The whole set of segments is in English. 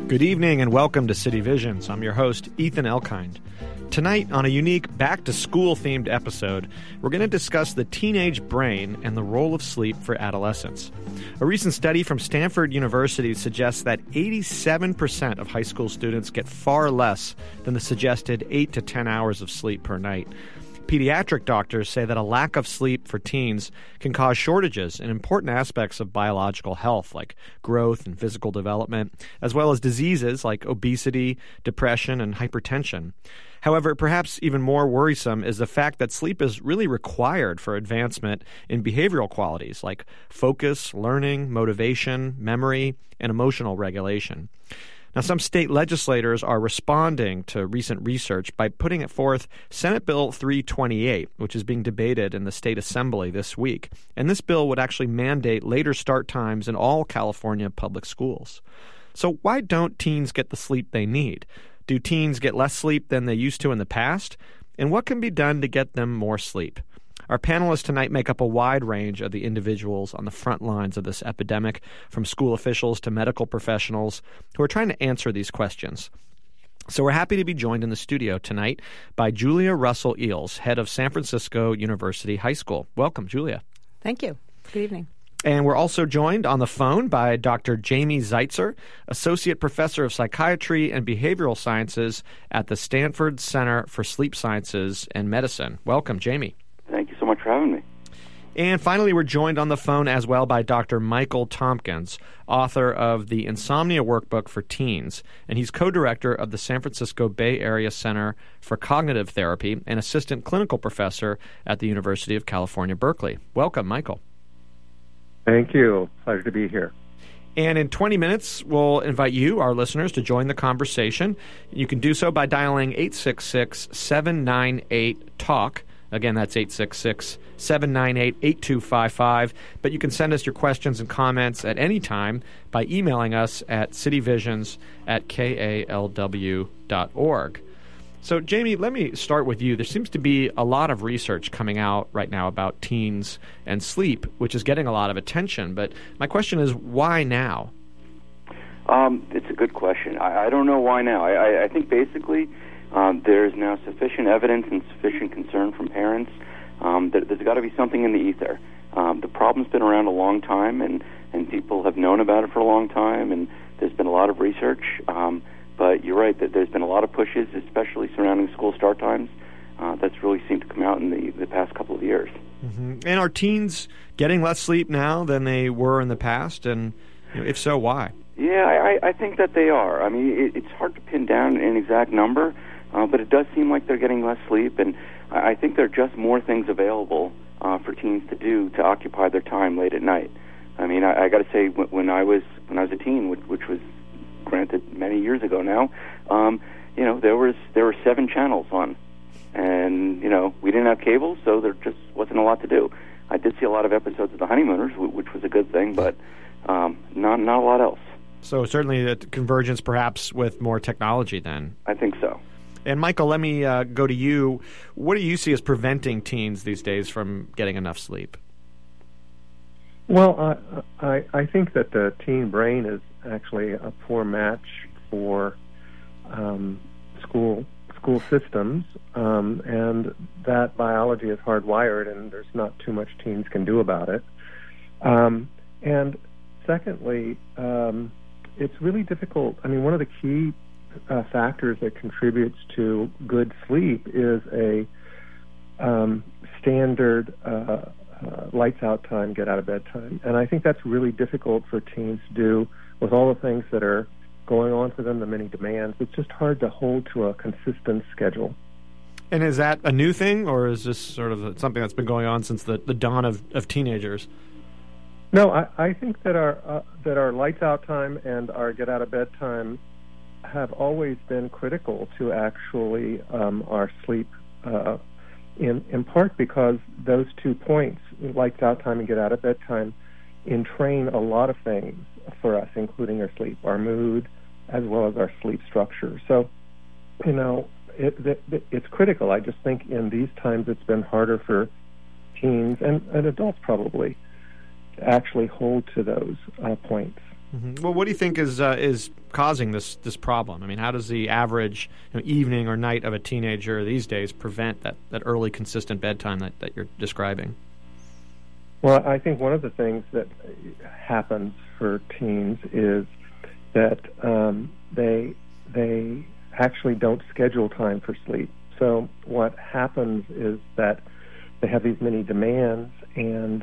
Good evening and welcome to City Visions. I'm your host, Ethan Elkind. Tonight, on a unique back-to-school themed episode, we're going to discuss the teenage brain and the role of sleep for adolescents. A recent study from Stanford University suggests that 87% of high school students get far less than the suggested 8 to 10 hours of sleep per night. Pediatric doctors say that a lack of sleep for teens can cause shortages in important aspects of biological health, like growth and physical development, as well as diseases like obesity, depression, and hypertension. However, perhaps even more worrisome is the fact that sleep is really required for advancement in behavioral qualities like focus, learning, motivation, memory, and emotional regulation. Now, some state legislators are responding to recent research by putting forth Senate Bill 328, which is being debated in the state assembly this week. And this bill would actually mandate later start times in all California public schools. So why don't teens get the sleep they need? Do teens get less sleep than they used to in the past? And what can be done to get them more sleep? Our panelists tonight make up a wide range of the individuals on the front lines of this epidemic, from school officials to medical professionals who are trying to answer these questions. So we're happy to be joined in the studio tonight by Julia Russell Eels, head of San Francisco University High School. Welcome, Julia. Thank you. Good evening. And we're also joined on the phone by Dr. Jamie Zeitzer, Associate Professor of Psychiatry and Behavioral Sciences at the Stanford Center for Sleep Sciences and Medicine. Welcome, Jamie. Thank you so much for having me. And finally, we're joined on the phone as well by Dr. Michael Tompkins, author of the Insomnia Workbook for Teens, and he's co-director of the San Francisco Bay Area Center for Cognitive Therapy and assistant clinical professor at the University of California, Berkeley. Welcome, Michael. Thank you. Pleasure to be here. And in 20 minutes, we'll invite you, our listeners, to join the conversation. You can do so by dialing 866-798-TALK. Again, that's 866-798-8255. But you can send us your questions and comments at any time by emailing us at cityvisions@kalw.org. So, Jamie, let me start with you. There seems to be a lot of research coming out right now about teens and sleep, which is getting a lot of attention. But my question is, why now? It's a good question. I don't know why now. I think basically there's now sufficient evidence and sufficient concern from parents that there's got to be something in the ether. The problem's been around a long time, and people have known about it for a long time, and there's been a lot of research. But you're right that there's been a lot of pushes, especially surrounding school start times. That's really seemed to come out in the past couple of years. Mm-hmm. And are teens getting less sleep now than they were in the past? And if so, why? Yeah, I think that they are. I mean, it's hard to pin down an exact number, but it does seem like they're getting less sleep, and I think there are just more things available for teens to do to occupy their time late at night. I mean, I got to say, when I was a teen, which was granted many years ago now, there were 7 channels on, and we didn't have cable, so there just wasn't a lot to do. I did see a lot of episodes of The Honeymooners, which was a good thing, but not a lot else. So certainly a convergence perhaps with more technology then. I think so. And Michael, let me go to you. What do you see as preventing teens these days from getting enough sleep? Well, I think that the teen brain is actually a poor match for school systems, and that biology is hardwired, and there's not too much teens can do about it. And secondly, it's really difficult. I mean, one of the key factors that contributes to good sleep is a standard lights out time, get out of bed time. And I think that's really difficult for teens to do with all the things that are going on for them, the many demands. It's just hard to hold to a consistent schedule. And is that a new thing, or is this sort of something that's been going on since the dawn of teenagers? No, I think that our lights out time and our get out of bed time have always been critical to actually our sleep, in part because those 2 points, lights out time and get out of bed time, entrain a lot of things for us, including our sleep, our mood, as well as our sleep structure. So, it's critical. I just think in these times it's been harder for teens and adults probably to actually hold to those points. Mm-hmm. Well, what do you think is causing this problem? I mean, how does the average evening or night of a teenager these days prevent that early, consistent bedtime that you're describing? Well, I think one of the things that happens for teens is that they actually don't schedule time for sleep. So what happens is that they have these many demands, and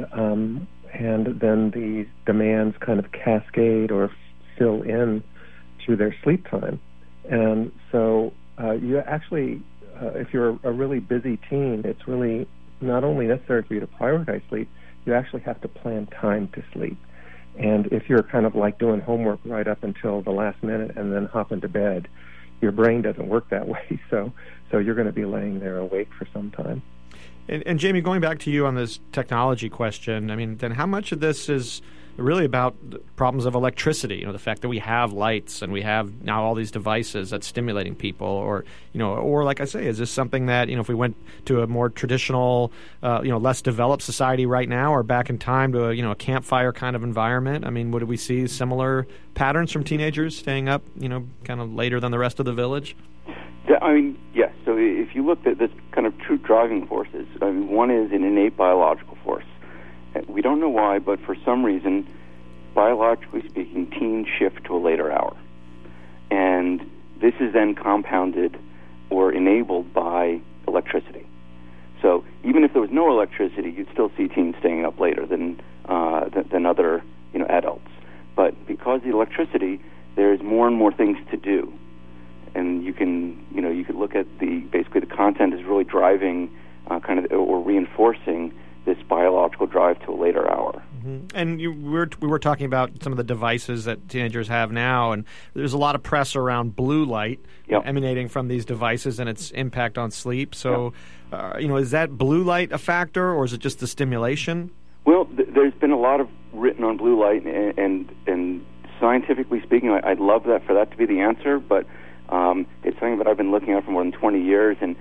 then these demands kind of cascade or fill in to their sleep time. And so you actually, if you're a really busy teen, it's really not only necessary for you to prioritize sleep, you actually have to plan time to sleep. And if you're kind of like doing homework right up until the last minute and then hop into bed, your brain doesn't work that way. So you're going to be laying there awake for some time. And Jamie, going back to you on this technology question, I mean, then how much of this is really about the problems of electricity? The fact that we have lights and we have now all these devices that's stimulating people, or like I say, is this something that if we went to a more traditional, less developed society right now, or back in time to a campfire kind of environment? I mean, would we see similar patterns from teenagers staying up, kind of later than the rest of the village? I mean, yes. So if you look at this kind of true driving forces, I mean, one is an innate biological force. We don't know why, but for some reason, biologically speaking, teens shift to a later hour. And this is then compounded or enabled by electricity. So even if there was no electricity, you'd still see teens staying up later than other adults. But because of the electricity, there's more and more things to do. And you could look at basically the content is really driving or reinforcing this biological drive to a later hour. Mm-hmm. And we were talking about some of the devices that teenagers have now, and there's a lot of press around blue light emanating from these devices and its impact on sleep. So, is that blue light a factor, or is it just the stimulation? Well, there's been a lot of written on blue light, and scientifically speaking, I'd love for that to be the answer, but it's something that I've been looking at for more than 20 years, and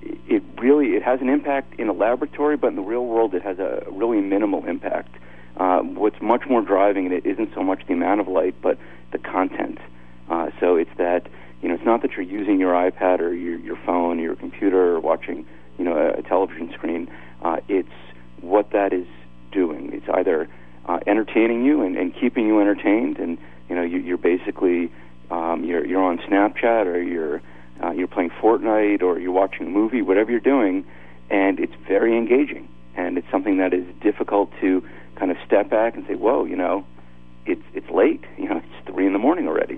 it has an impact in a laboratory, but in the real world it has a really minimal impact. What's much more driving it isn't so much the amount of light, but the content. So it's that, it's not that you're using your iPad or your phone or your computer or watching, a television screen. It's what that is doing. It's either entertaining you and keeping you entertained, and, you're basically... you're on Snapchat, or you're playing Fortnite, or you're watching a movie, whatever you're doing, and it's very engaging. And it's something that is difficult to kind of step back and say, whoa, it's late. It's 3 a.m. already.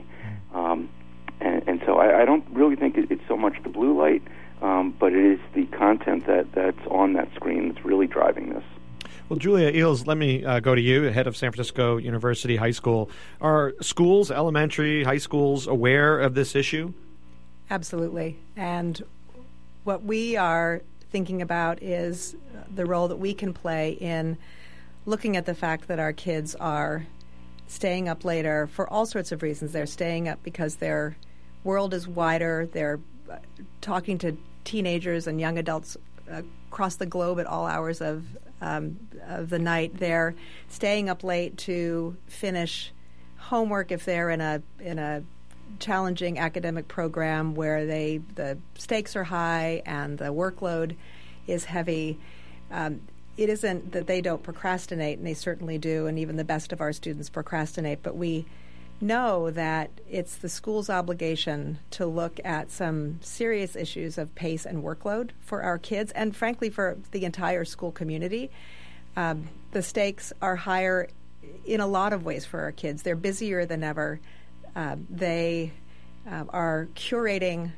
And so I don't really think it's so much the blue light, but it is the content that's on that screen that's really driving this. Well, Julia Eels, let me go to you, head of San Francisco University High School. Are schools, elementary, high schools, aware of this issue? Absolutely. And what we are thinking about is the role that we can play in looking at the fact that our kids are staying up later for all sorts of reasons. They're staying up because their world is wider. They're talking to teenagers and young adults across the globe at all hours of the night. They're staying up late to finish homework if they're in a challenging academic program where the stakes are high and the workload is heavy. It isn't that they don't procrastinate, and they certainly do, and even the best of our students procrastinate, but we know that it's the school's obligation to look at some serious issues of pace and workload for our kids, and frankly for the entire school community. The stakes are higher in a lot of ways for our kids. They're busier than ever. They are curating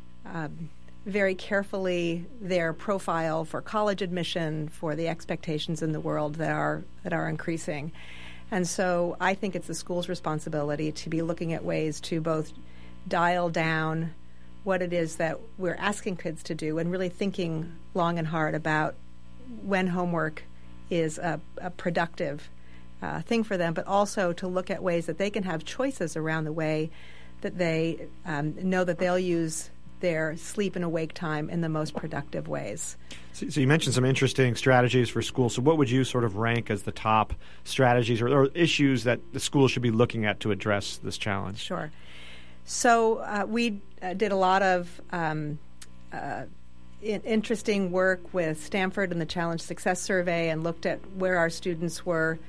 very carefully their profile for college admission, for the expectations in the world that are increasing. And so I think it's the school's responsibility to be looking at ways to both dial down what it is that we're asking kids to do and really thinking long and hard about when homework is a productive thing for them, but also to look at ways that they can have choices around the way that they know that they'll use their sleep and awake time in the most productive ways. So you mentioned some interesting strategies for schools. So what would you sort of rank as the top strategies or issues that the school should be looking at to address this challenge? Sure. So we did a lot of interesting work with Stanford and the Challenge Success Survey and looked at where our students were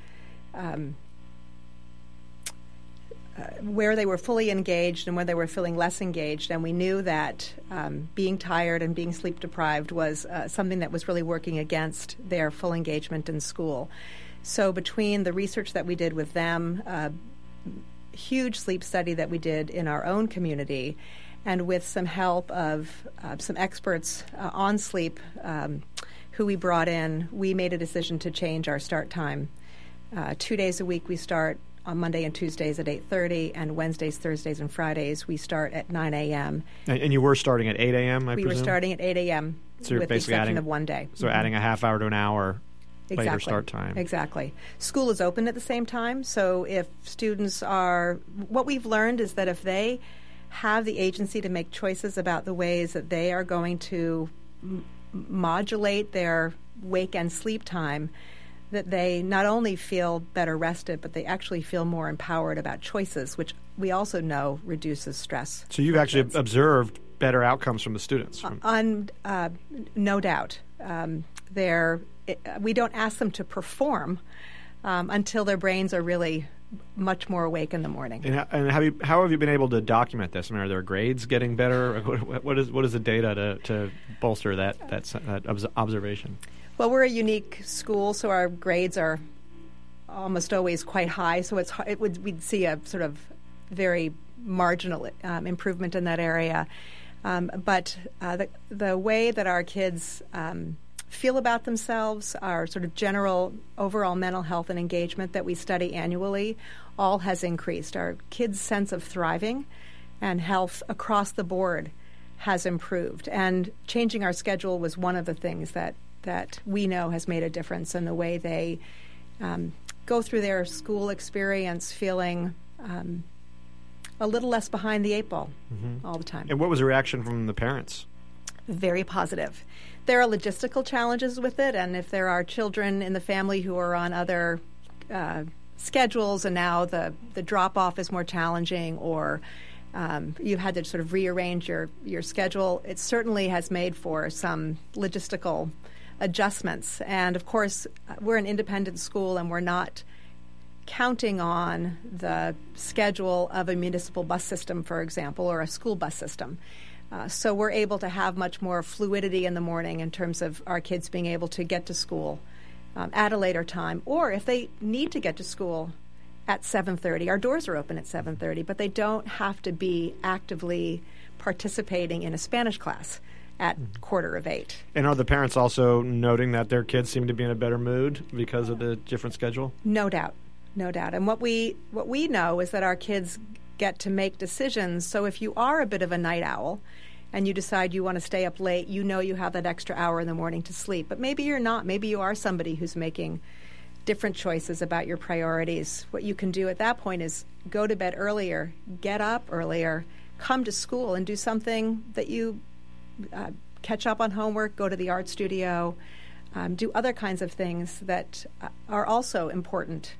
where they were fully engaged and where they were feeling less engaged. And we knew that being tired and being sleep deprived was something that was really working against their full engagement in school. So between the research that we did with them, huge sleep study that we did in our own community, and with some help of some experts on sleep who we brought in, we made a decision to change our start time. 2 days a week we start on Monday and Tuesdays at 8:30, and Wednesdays, Thursdays, and Fridays we start at 9 a.m. And you were starting at 8 a.m., I presume? We were starting at 8 a.m. So you're with the basically exception of one day. So adding a half hour to an hour Exactly. later start time. Exactly. School is open at the same time, so if students are... What we've learned is that if they have the agency to make choices about the ways that they are going to modulate their wake and sleep time, that they not only feel better rested, but they actually feel more empowered about choices, which we also know reduces stress. So you've actually observed better outcomes from the students? No doubt. We don't ask them to perform until their brains are really much more awake in the morning. And how have you been able to document this? I mean, are their grades getting better? What is the data to bolster that observation? Well, we're a unique school, so our grades are almost always quite high. So we'd see a sort of very marginal improvement in that area. But the way that our kids feel about themselves, our sort of general overall mental health and engagement that we study annually, all has increased. Our kids' sense of thriving and health across the board has improved. And changing our schedule was one of the things that we know has made a difference in the way they go through their school experience feeling a little less behind the eight ball all the time. And what was the reaction from the parents? Very positive. There are logistical challenges with it, and if there are children in the family who are on other schedules and now the drop-off is more challenging, or you've had to sort of rearrange your schedule, it certainly has made for some logistical adjustments. And of course, we're an independent school and we're not counting on the schedule of a municipal bus system, for example, or a school bus system. So we're able to have much more fluidity in the morning in terms of our kids being able to get to school at a later time, or if they need to get to school at 7:30. Our doors are open at 7:30, but they don't have to be actively participating in a Spanish class at 7:45. And are the parents also noting that their kids seem to be in a better mood because of the different schedule? No doubt. No doubt. And what we know is that our kids get to make decisions. So if you are a bit of a night owl and you decide you want to stay up late, you know you have that extra hour in the morning to sleep. But maybe you're not. Maybe you are somebody who's making different choices about your priorities. What you can do at that point is go to bed earlier, get up earlier, come to school and do something that you catch up on homework, go to the art studio, do other kinds of things that are also important.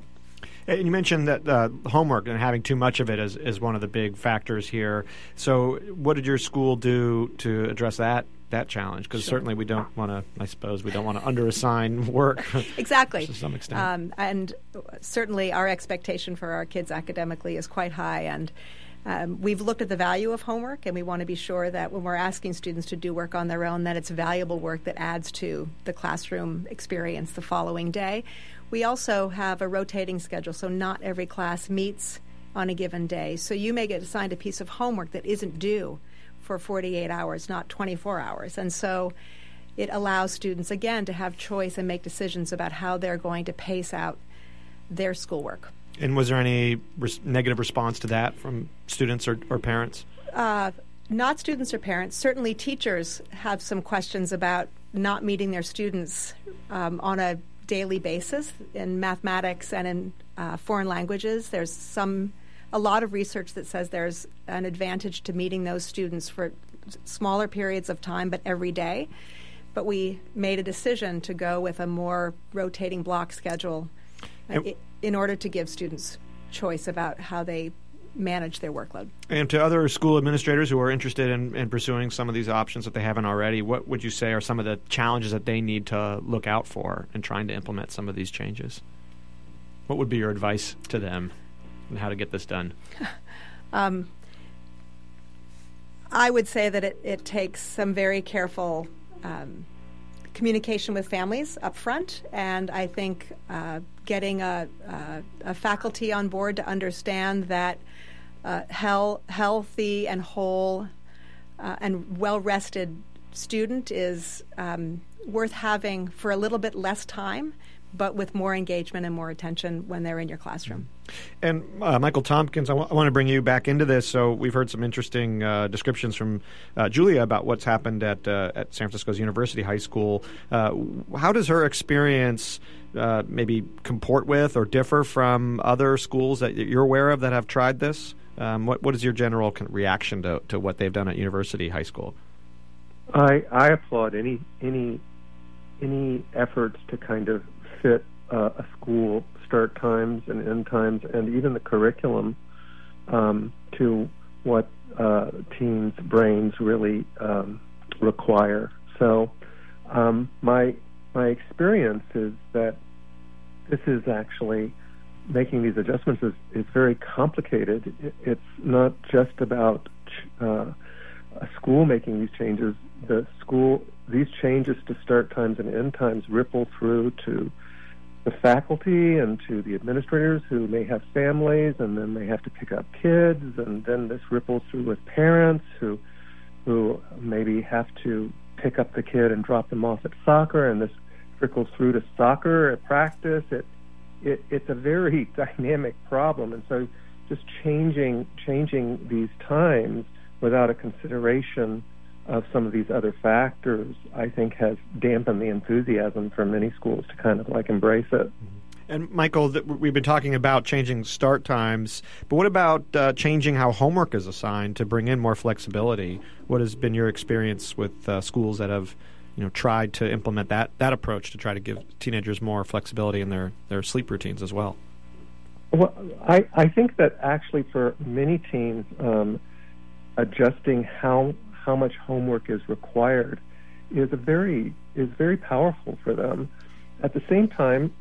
And you mentioned that homework and having too much of it is one of the big factors here. So what did your school do to address that challenge? Because certainly we don't want to, I suppose, under-assign work. Exactly. To some extent. And certainly our expectation for our kids academically is quite high. And we've looked at the value of homework, and we want to be sure that when we're asking students to do work on their own, that it's valuable work that adds to the classroom experience the following day. We also have a rotating schedule, so not every class meets on a given day. So you may get assigned a piece of homework that isn't due for 48 hours, not 24 hours. And so it allows students, again, to have choice and make decisions about how they're going to pace out their schoolwork. And was there any negative response to that from students or parents? Not students or parents. Certainly teachers have some questions about not meeting their students on a daily basis in mathematics and in foreign languages. There's a lot of research that says there's an advantage to meeting those students for smaller periods of time, but every day. But we made a decision to go with a more rotating block schedule in order to give students choice about how they manage their workload. And to other school administrators who are interested in pursuing some of these options that they haven't already, what would you say are some of the challenges that they need to look out for in trying to implement some of these changes? What would be your advice to them on how to get this done? I would say that it takes some very careful communication with families up front, and I think getting a faculty on board to understand that healthy and whole and well-rested student is worth having for a little bit less time, but with more engagement and more attention when they're in your classroom. And Michael Tompkins, I want to bring you back into this. So we've heard some interesting descriptions from Julia about what's happened at San Francisco's University High School. How does her experience maybe comport with or differ from other schools that you're aware of that have tried this? What is your general reaction to what they've done at University High School? I applaud any efforts to kind of fit a school start times and end times and even the curriculum to what teens' brains really require. So my experience is that this is actually making these adjustments is very complicated. It's not just about a school making these changes. These changes to start times and end times ripple through to the faculty and to the administrators who may have families, and then they have to pick up kids, and then this ripples through with parents who maybe have to pick up the kid and drop them off at soccer, and this trickles through to soccer at practice. It's a very dynamic problem, and so just changing these times without a consideration of some of these other factors, I think, has dampened the enthusiasm for many schools to kind of like embrace it. And Michael, we've been talking about changing start times, but what about changing how homework is assigned to bring in more flexibility? What has been your experience with schools that have tried to implement that approach to try to give teenagers more flexibility in their sleep routines as well? Well, I think that actually for many teens, adjusting how much homework is required is very powerful for them. At the same time,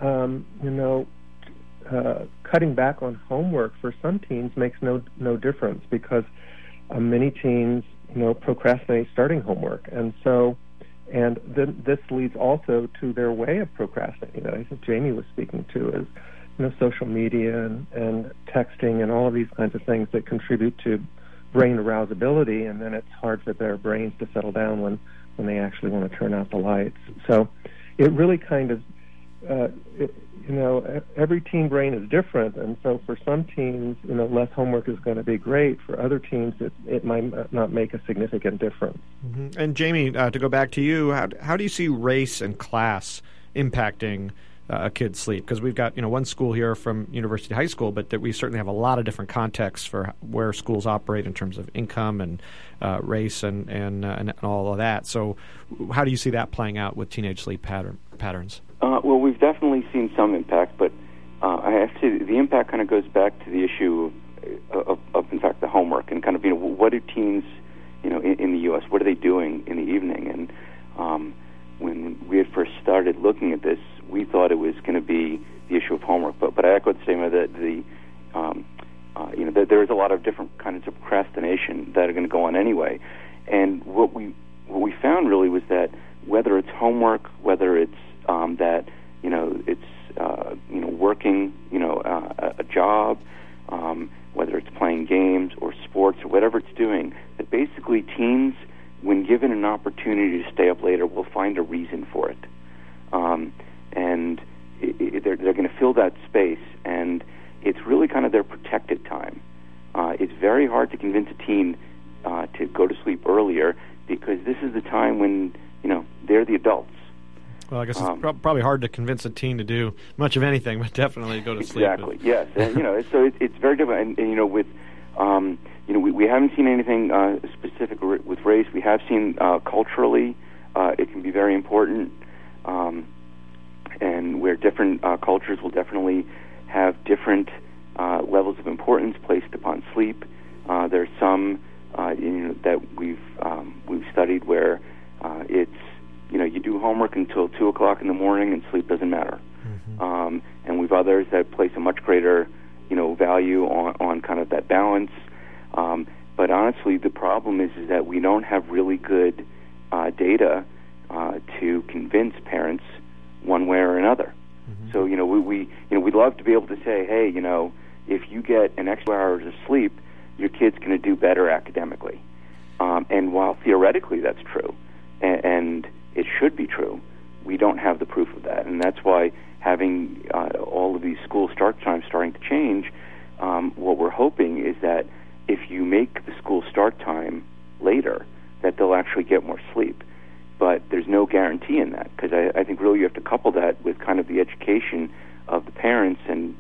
cutting back on homework for some teens makes no difference because many teens procrastinate starting homework, and then this leads also to their way of procrastinating that I think Jamie was speaking to is social media and texting and all of these kinds of things that contribute to brain arousability, and then it's hard for their brains to settle down when they actually want to turn out the lights. So it really kind of, every teen brain is different, and so for some teens, less homework is going to be great. For other teens, it might not make a significant difference. Mm-hmm. And Jamie, to go back to you, how do you see race and class impacting a kid's sleep? Because we've got one school here from University High School, but that we certainly have a lot of different contexts for where schools operate in terms of income and race and all of that. So how do you see that playing out with teenage sleep patterns? Well, we've definitely seen some impact, but I have to. The impact kind of goes back to the issue of in fact, the homework and kind of what do teens in the U.S. what are they doing in the evening? And when we had first started looking at this, we thought it was going to be the issue of homework, but I echo the statement that that there is a lot of different kinds of procrastination that are going to go on anyway. And what we found really was that whether it's homework, whether it's that it's working a job, whether it's playing games or sports or whatever it's doing, that basically teens, when given an opportunity to stay up later, will find a reason for it. And they're going to fill that space, and it's really kind of their protected time. It's very hard to convince a teen to go to sleep earlier because this is the time when they're the adults. Well, I guess it's probably hard to convince a teen to do much of anything, but definitely go to sleep. Exactly. Yes, and so it's very different. And with We haven't seen anything specific with race. We have seen culturally it can be very important, and where different cultures will definitely have different levels of importance placed upon sleep. There's some that we've studied where it's you do homework until 2 o'clock in the morning and sleep doesn't matter. Mm-hmm. And we've others that place a much greater value on kind of that balance. But honestly, the problem is that we don't have really good data to convince parents one way or another. Mm-hmm. So we'd love to be able to say, hey, if you get an extra hours of sleep, your kid's going to do better academically. And while theoretically that's true, and it should be true, we don't have the proof of that. And that's why having all of these school start times starting to change, what we're hoping is that if you make the school start time later, that they'll actually get more sleep. But there's no guarantee in that, because I think really you have to couple that with kind of the education of the parents and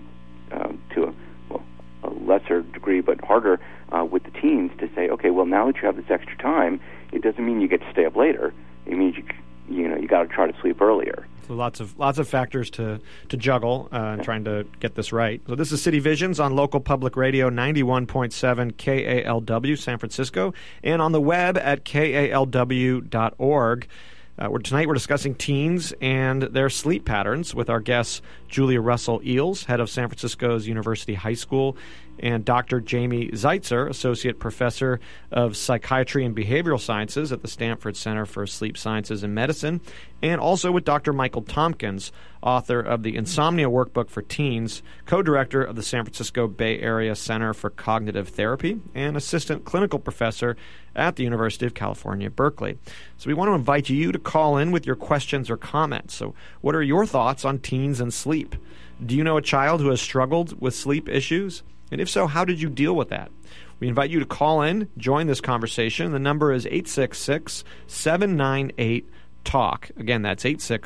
to a lesser degree but harder with the teens to say, okay, well, now that you have this extra time, it doesn't mean you get to stay up later. It means you got to try to sleep earlier. So lots of factors to juggle in trying to get this right. So this is City Visions on local public radio 91.7 KALW San Francisco and on the web at kalw.org. Tonight we're discussing teens and their sleep patterns with our guests Julia Russell Eels, head of San Francisco's University High School, and Dr. Jamie Zeitzer, Associate Professor of Psychiatry and Behavioral Sciences at the Stanford Center for Sleep Sciences and Medicine, and also with Dr. Michael Tompkins, author of the Insomnia Workbook for Teens, co-director of the San Francisco Bay Area Center for Cognitive Therapy, and Assistant Clinical Professor at the University of California, Berkeley. So we want to invite you to call in with your questions or comments. So what are your thoughts on teens and sleep? Do you know a child who has struggled with sleep issues? And if so, how did you deal with that? We invite you to call in, join this conversation. The number is 866-798-TALK. Again, that's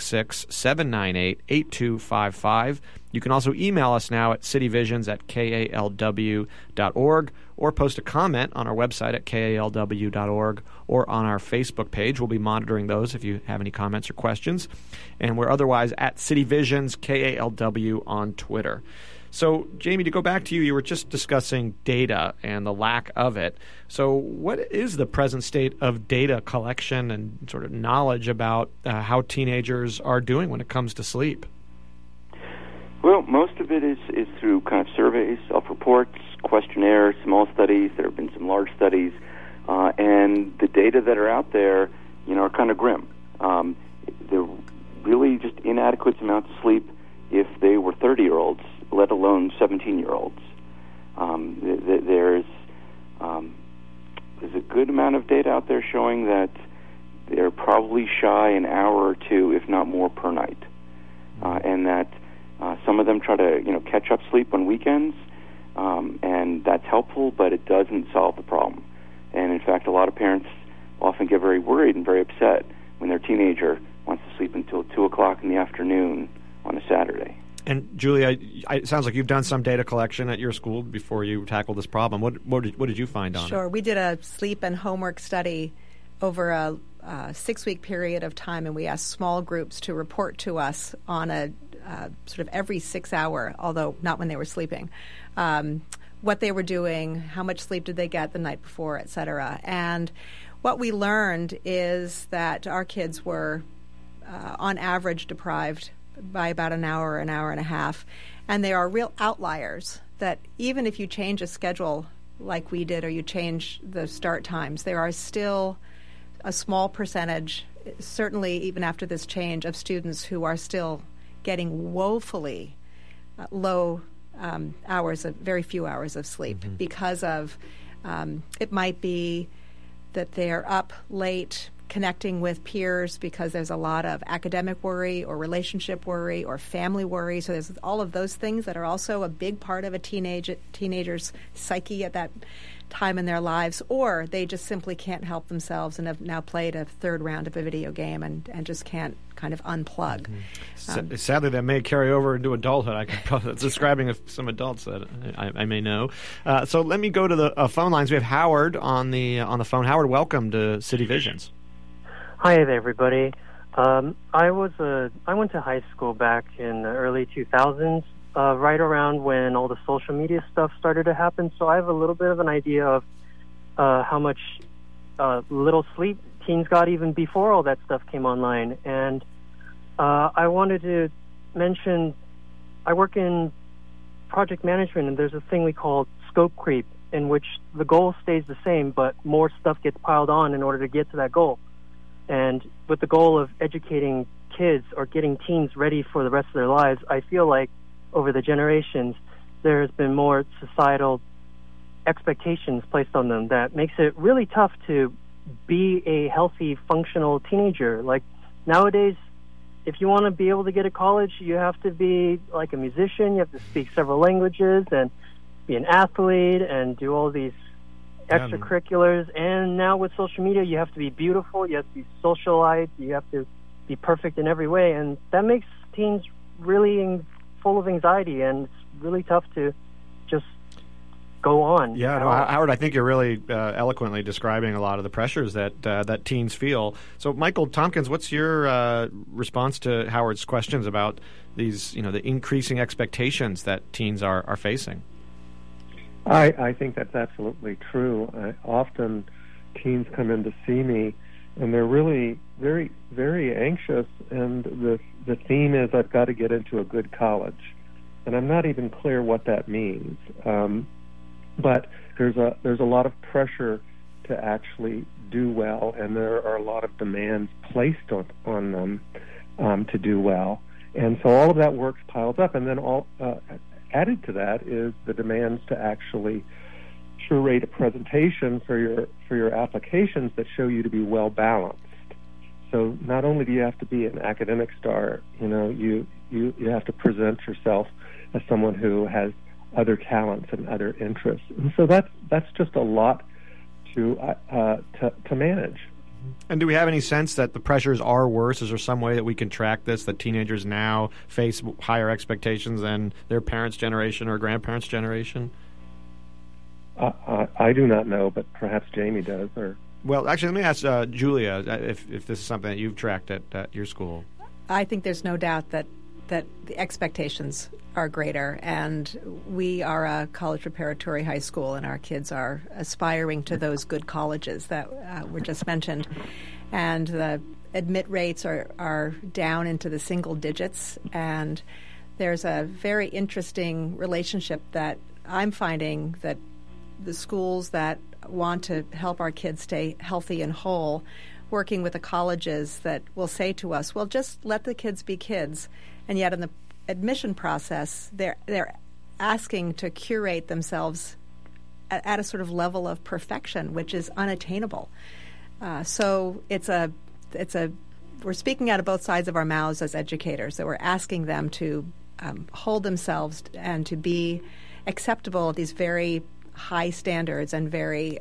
866-798-8255. You can also email us now at cityvisions@kalw.org or post a comment on our website at kalw.org or on our Facebook page. We'll be monitoring those if you have any comments or questions. And we're otherwise at CityVisions KALW on Twitter. So, Jamie, to go back to you, you were just discussing data and the lack of it. So what is the present state of data collection and sort of knowledge about how teenagers are doing when it comes to sleep? Well, most of it is through kind of surveys, self-reports, questionnaires, small studies. There have been some large studies. And the data that are out there, are kind of grim. They're really just inadequate amounts of sleep if they were 30-year-olds. Let alone 17-year-olds. There's a good amount of data out there showing that they're probably shy an hour or two, if not more, per night, and that some of them try to catch up sleep on weekends, and that's helpful, but it doesn't solve the problem. And in fact, a lot of parents often get very worried and very upset when their teenager wants to sleep until 2 o'clock in the afternoon on a Saturday. And Julia, it sounds like you've done some data collection at your school before you tackled this problem. What did you find on it? Sure. We did a sleep and homework study over a 6-week period of time, and we asked small groups to report to us on a sort of every 6 hour, although not when they were sleeping, what they were doing, how much sleep did they get the night before, et cetera. And what we learned is that our kids were, on average, deprived by about an hour and a half. And they are real outliers that even if you change a schedule like we did or you change the start times, there are still a small percentage, certainly even after this change, of students who are still getting woefully low hours, of very few hours of sleep because of it might be that they're up late connecting with peers because there's a lot of academic worry or relationship worry or family worry. So there's all of those things that are also a big part of a teenager's psyche at that time in their lives, or they just simply can't help themselves and have now played a third round of a video game and just can't kind of unplug. Sadly, that may carry over into adulthood. I can probably describing some adults that I may know. So let me go to the phone lines. We have Howard on the phone. Howard, welcome to City Visions. Hi there, everybody. I went to high school back in the early 2000s. Right around when all the social media stuff started to happen. So I have a little bit of an idea of how much little sleep teens got even before all that stuff came online. And I wanted to mention, I work in project management, and there's a thing we call scope creep, in which the goal stays the same, but more stuff gets piled on in order to get to that goal. And with the goal of educating kids or getting teens ready for the rest of their lives, I feel like over the generations, there has been more societal expectations placed on them that makes it really tough to be a healthy, functional teenager. Like nowadays, if you want to be able to get to college, you have to be like a musician, you have to speak several languages and be an athlete and do all these extracurriculars. And now with social media, you have to be beautiful, you have to be socialite, you have to be perfect in every way. And that makes teens really full of anxiety, and it's really tough to just go on. Yeah, no, Howard, I think you're really eloquently describing a lot of the pressures that teens feel. So, Michael Tompkins, what's your response to Howard's questions about these, the increasing expectations that teens are facing? I think that's absolutely true. Often teens come in to see me, and they're really very, very anxious, and the theme is I've got to get into a good college. And I'm not even clear what that means. But there's a lot of pressure to actually do well, and there are a lot of demands placed on them to do well. And so all of that work piles up, and then added to that is the demands to actually curate a presentation for your applications that show you to be well balanced. So not only do you have to be an academic star, you have to present yourself as someone who has other talents and other interests. And so that's just a lot to manage. And do we have any sense that the pressures are worse? Is there some way that we can track this, that teenagers now face higher expectations than their parents' generation or grandparents' generation? I do not know, but perhaps Jamie does. Well, actually, let me ask Julia if this is something that you've tracked at your school. I think there's no doubt that the expectations are greater, and we are a college preparatory high school, and our kids are aspiring to those good colleges that were just mentioned. And the admit rates are down into the single digits, and there's a very interesting relationship that I'm finding that the schools that want to help our kids stay healthy and whole, working with the colleges that will say to us, well, just let the kids be kids. And yet in the admission process, they're asking to curate themselves at a sort of level of perfection, which is unattainable. So we're speaking out of both sides of our mouths as educators, that we're asking them to hold themselves and to be acceptable at these very high standards and very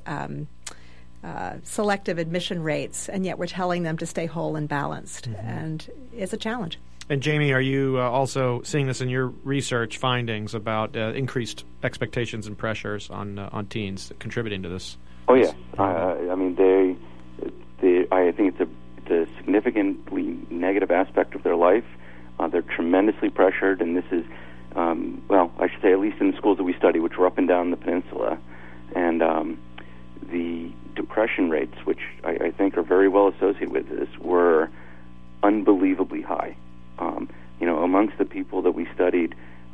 selective admission rates, and yet we're telling them to stay whole and balanced. Mm-hmm. And it's a challenge. And Jamie, are you also seeing this in your research findings about increased expectations and pressures on teens contributing to this? Oh yeah, I mean I think it's a significantly negative aspect of their life. They're tremendously pressured, and this is I should say at least in the schools that we study, which are up and down the peninsula, and the depression rates, which I think are very well associated with this, were unbelievably high. Amongst the people that we studied,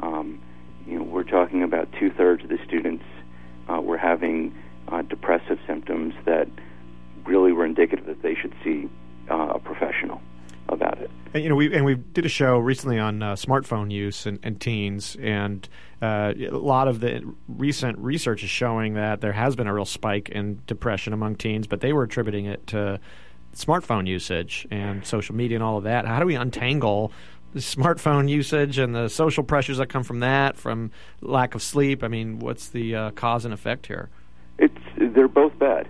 we're talking about 2/3 of the students were having depressive symptoms that really were indicative that they should see a professional about it. And, we did a show recently on smartphone use and teens, and a lot of the recent research is showing that there has been a real spike in depression among teens, but they were attributing it to smartphone usage and social media and all of that. How do we untangle the smartphone usage and the social pressures that come from that, from lack of sleep? I mean, what's the cause and effect here? They're both bad.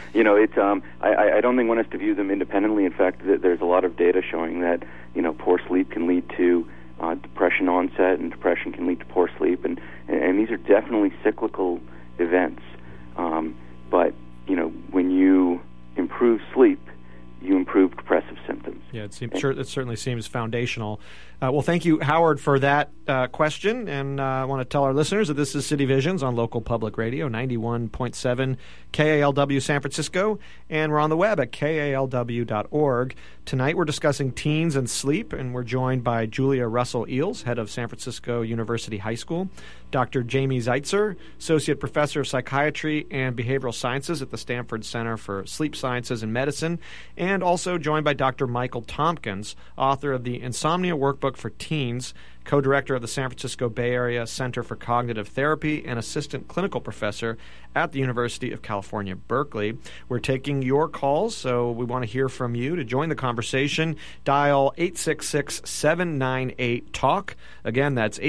I don't think one has to view them independently. In fact, there's a lot of data showing that poor sleep can lead to depression onset, and depression can lead to poor sleep, and these are definitely cyclical events. But when you improve sleep, you improve depressive symptoms. Yeah, it certainly seems foundational. Well, thank you, Howard, for that question. And I want to tell our listeners that this is City Visions on local public radio, 91.7 KALW San Francisco. And we're on the web at kalw.org. Tonight we're discussing teens and sleep, and we're joined by Julia Russell-Eels, head of San Francisco University High School, Dr. Jamie Zeitzer, Associate Professor of Psychiatry and Behavioral Sciences at the Stanford Center for Sleep Sciences and Medicine, and also joined by Dr. Michael Tompkins, author of the Insomnia Workbook for Teens, co-director of the San Francisco Bay Area Center for Cognitive Therapy, and assistant clinical professor at the University of California, Berkeley. We're taking your calls, so we want to hear from you. To join the conversation, dial 866-798-TALK. Again, that's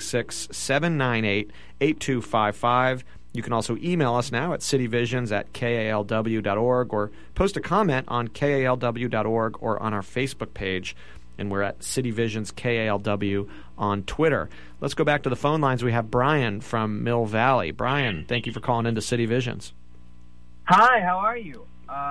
866-798-8255. You can also email us now at cityvisions@kalw.org, or post a comment on kalw.org or on our Facebook page. And we're at City Visions KALW on Twitter. Let's go back to the phone lines. We have Brian from Mill Valley. Brian, thank you for calling into City Visions. Hi, how are you?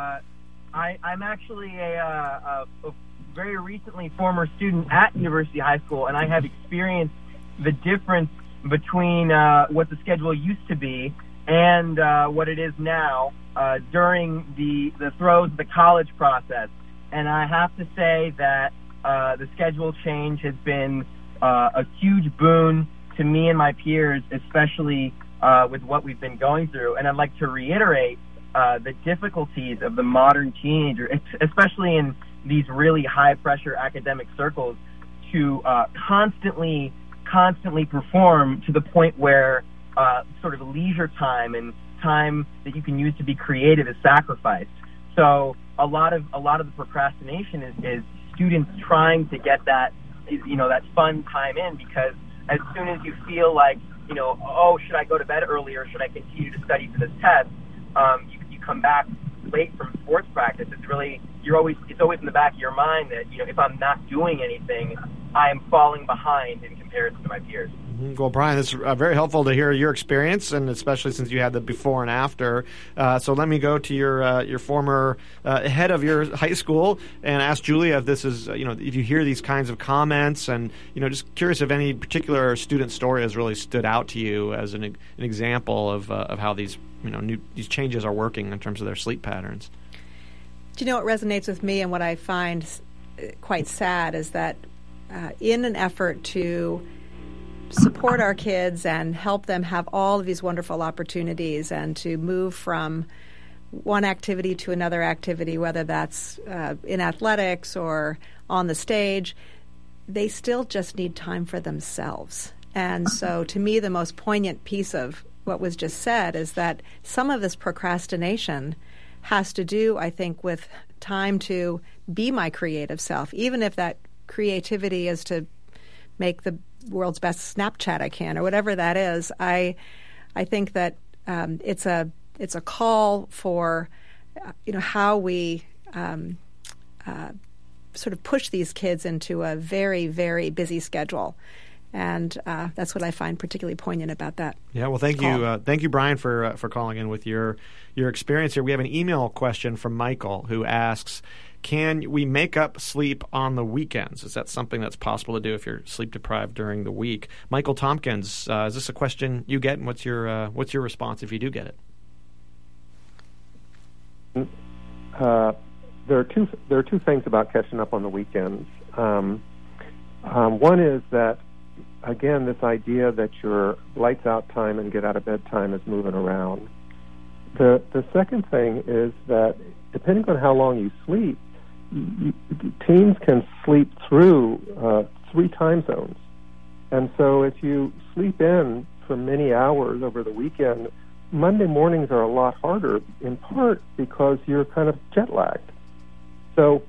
I'm actually a very recently former student at University High School, and I have experienced the difference between what the schedule used to be and what it is now during the throes of the college process. And I have to say that the schedule change has been a huge boon to me and my peers, especially with what we've been going through. And I'd like to reiterate the difficulties of the modern teenager, especially in these really high-pressure academic circles, to constantly perform to the point where sort of leisure time and time that you can use to be creative is sacrificed. So a lot of the procrastination is students trying to get that fun time in, because as soon as you feel like, should I go to bed early or should I continue to study for this test, you come back late from sports practice. It's always in the back of your mind that, if I'm not doing anything, I am falling behind in comparison to my peers. Well, Brian, it's very helpful to hear your experience, and especially since you had the before and after. So let me go to your former head of your high school and ask Julia if this is, if you hear these kinds of comments, and just curious if any particular student story has really stood out to you as an example of how these these changes are working in terms of their sleep patterns. Do you know what resonates with me and what I find quite sad is that in an effort to support our kids and help them have all of these wonderful opportunities and to move from one activity to another activity, whether that's in athletics or on the stage, they still just need time for themselves. And so to me, the most poignant piece of what was just said is that some of this procrastination has to do, I think, with time to be my creative self, even if that creativity is to make the world's best Snapchat I can, or whatever that is. I think that it's a call for how we sort of push these kids into a very, very busy schedule. And that's what I find particularly poignant about that. Yeah, well, thank you, Brian, for calling in with your experience here. We have an email question from Michael who asks, can we make up sleep on the weekends? Is that something that's possible to do if you're sleep deprived during the week? Michael Tompkins, is this a question you get, and what's your response if you do get it? There are two things about catching up on the weekends. One is that, again, this idea that your lights out time and get out of bed time is moving around. The second thing is that depending on how long you sleep, teens can sleep through 3 time zones. And so if you sleep in for many hours over the weekend, Monday mornings are a lot harder, in part because you're kind of jet lagged. So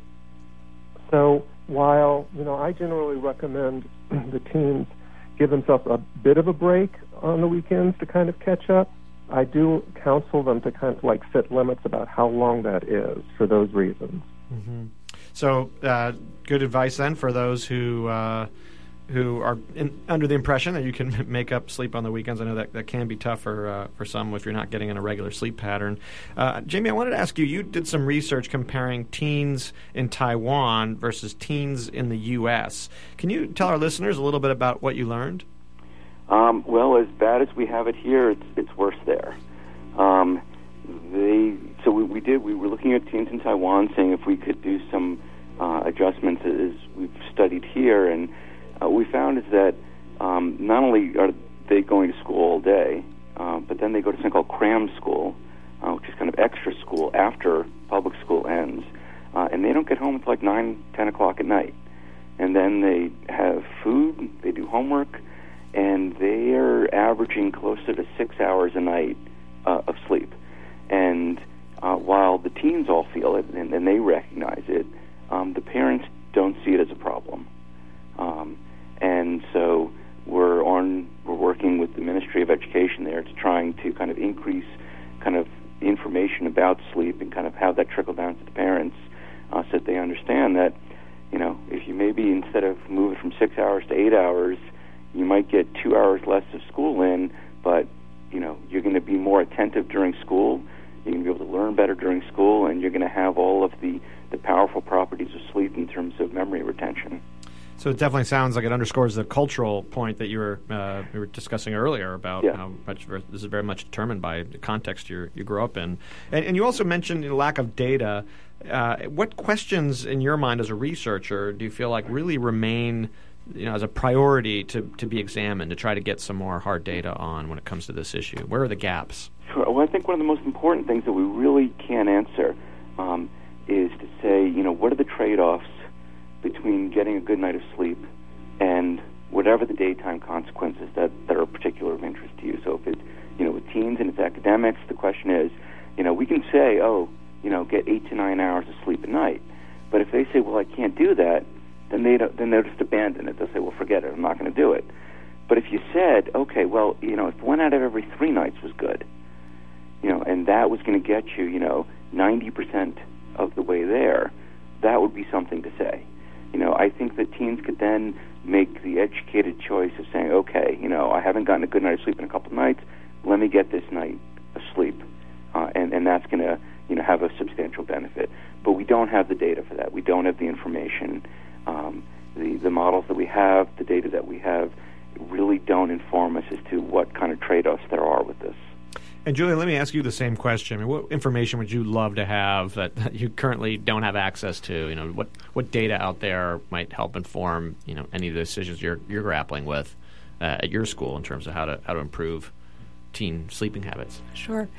while, I generally recommend the teens give themselves a bit of a break on the weekends to kind of catch up, I do counsel them to kind of set limits about how long that is for those reasons. Mm-hmm. So good advice then for those who are under the impression that you can make up sleep on the weekends. I know that can be tough for some if you're not getting in a regular sleep pattern. Jamie, I wanted to ask you, you did some research comparing teens in Taiwan versus teens in the U.S. Can you tell our listeners a little bit about what you learned? Well, as bad as we have it here, it's worse there. We were looking at teens in Taiwan, seeing if we could do some adjustments as we've studied here, and we found is that not only are they going to school all day, but then they go to something called cram school, which is kind of extra school after public school ends, and they don't get home until 9, 10 o'clock at night. And then they have food, they do homework, and they are averaging closer to 6 hours a night of sleep. And while the teens all feel it and they recognize it, the parents don't see it as a problem. And so we're working with the Ministry of Education there to trying to kind of increase kind of information about sleep and kind of how that trickle down to the parents so that they understand that, if you maybe instead of moving from 6 hours to 8 hours, you might get 2 hours less of school in, but, you're going to be more attentive during school, you're going to be able to learn better during school, and you're going to have all of the powerful properties of sleep in terms of memory retention. So it definitely sounds like it underscores the cultural point that you were discussing earlier about how much this is very much determined by the context you grew up in. And you also mentioned the lack of data. What questions in your mind as a researcher do you feel like really remain as a priority to be examined, to try to get some more hard data on when it comes to this issue? Where are the gaps? Sure. Well, I think one of the most important things that we really can't answer is to say, what are the trade-offs between getting a good night of sleep and whatever the daytime consequences that are particular of interest to you. So if it's, with teens and it's academics, the question is, we can say, get 8 to 9 hours of sleep a night. But if they say, well, I can't do that, then they'll just abandon it. They'll say, well, forget it, I'm not going to do it. But if you said, okay, well, if 1 out of every 3 nights was good, and that was going to get you, 90% of the way there, that would be something to say. I think that teens could then make the educated choice of saying, okay, I haven't gotten a good night of sleep in a couple of nights, let me get this night of sleep, and that's going to, have a substantial benefit. But we don't have the data for that. We don't have the information. The models that we have, the data that we have, really don't inform us as to what kind of trade-offs there are with this. And Julia, let me ask you the same question. What information would you love to have that you currently don't have access to? What data out there might help inform any of the decisions you're grappling with at your school in terms of how to improve teen sleeping habits? Sure.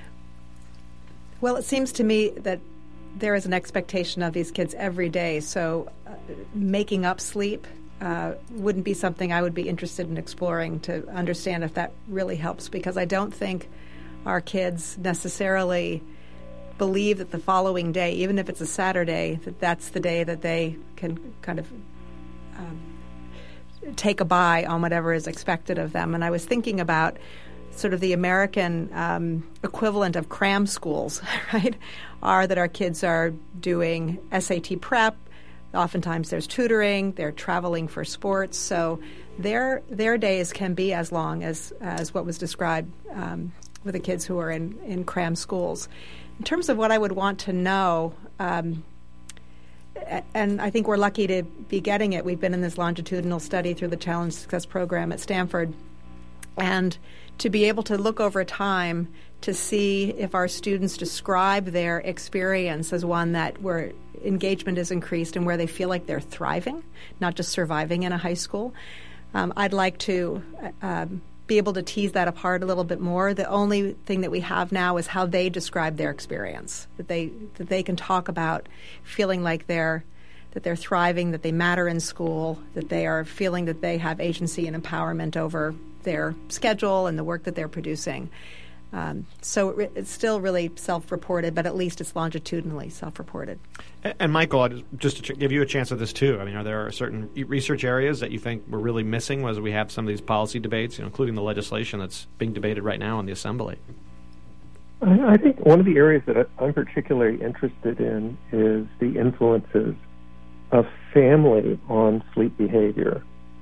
Well, it seems to me that there is an expectation of these kids every day, so making up sleep wouldn't be something I would be interested in exploring to understand if that really helps, because I don't think our kids necessarily believe that the following day, even if it's a Saturday, that's the day that they can kind of take a bye on whatever is expected of them. And I was thinking about sort of the American equivalent of cram schools, right, are that our kids are doing SAT prep. Oftentimes there's tutoring. They're traveling for sports. So their days can be as long as what was described with the kids who are in cram schools. In terms of what I would want to know, and I think we're lucky to be getting it. We've been in this longitudinal study through the Challenge Success Program at Stanford, and to be able to look over time to see if our students describe their experience as one that where engagement is increased and where they feel like they're thriving, not just surviving in a high school. I'd like to be able to tease that apart a little bit more. The only thing that we have now is how they describe their experience, that they can talk about feeling like they're thriving, that they matter in school, that they are feeling that they have agency and empowerment over their schedule and the work that they're producing. So it's still really self-reported, but at least it's longitudinally self-reported. And Michael, just to give you a chance at this too, I mean, are there certain research areas that you think we're really missing as we have some of these policy debates, including the legislation that's being debated right now in the Assembly? I think one of the areas that I'm particularly interested in is the influences of family on sleep behavior.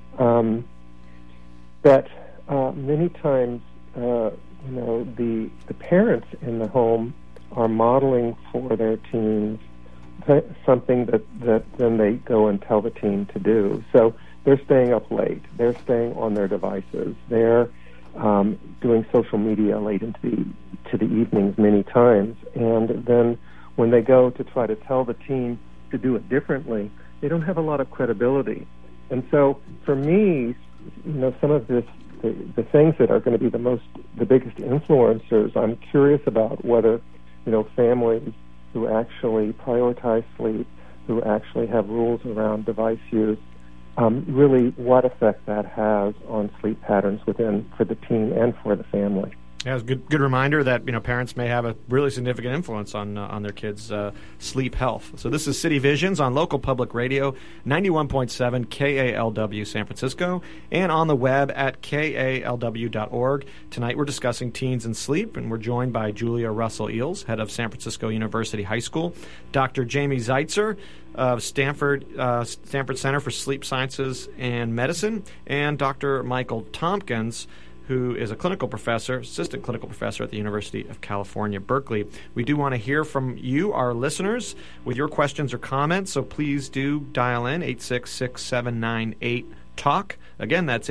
That many times, the parents in the home are modeling for their teens something that then they go and tell the teen to do. So they're staying up late. They're staying on their devices. They're doing social media late into the evenings many times. And then when they go to try to tell the teen to do it differently, they don't have a lot of credibility. And so for me, some of the things that are going to be the biggest influencers, I'm curious about whether, families who actually prioritize sleep, who actually have rules around device use, really what effect that has on sleep patterns for the teen and for the family. Yeah, it's a good reminder that parents may have a really significant influence on their kids' sleep health. So this is City Visions on local public radio, 91.7 KALW San Francisco, and on the web at kalw.org. Tonight we're discussing teens and sleep, and we're joined by Julia Russell-Eels, head of San Francisco University High School, Dr. Jamie Zeitzer of Stanford Center for Sleep Sciences and Medicine, and Dr. Michael Tompkins, who is a assistant clinical professor at the University of California, Berkeley. We do want to hear from you, our listeners, with your questions or comments, so please do dial in 866-798-TALK. Again, that's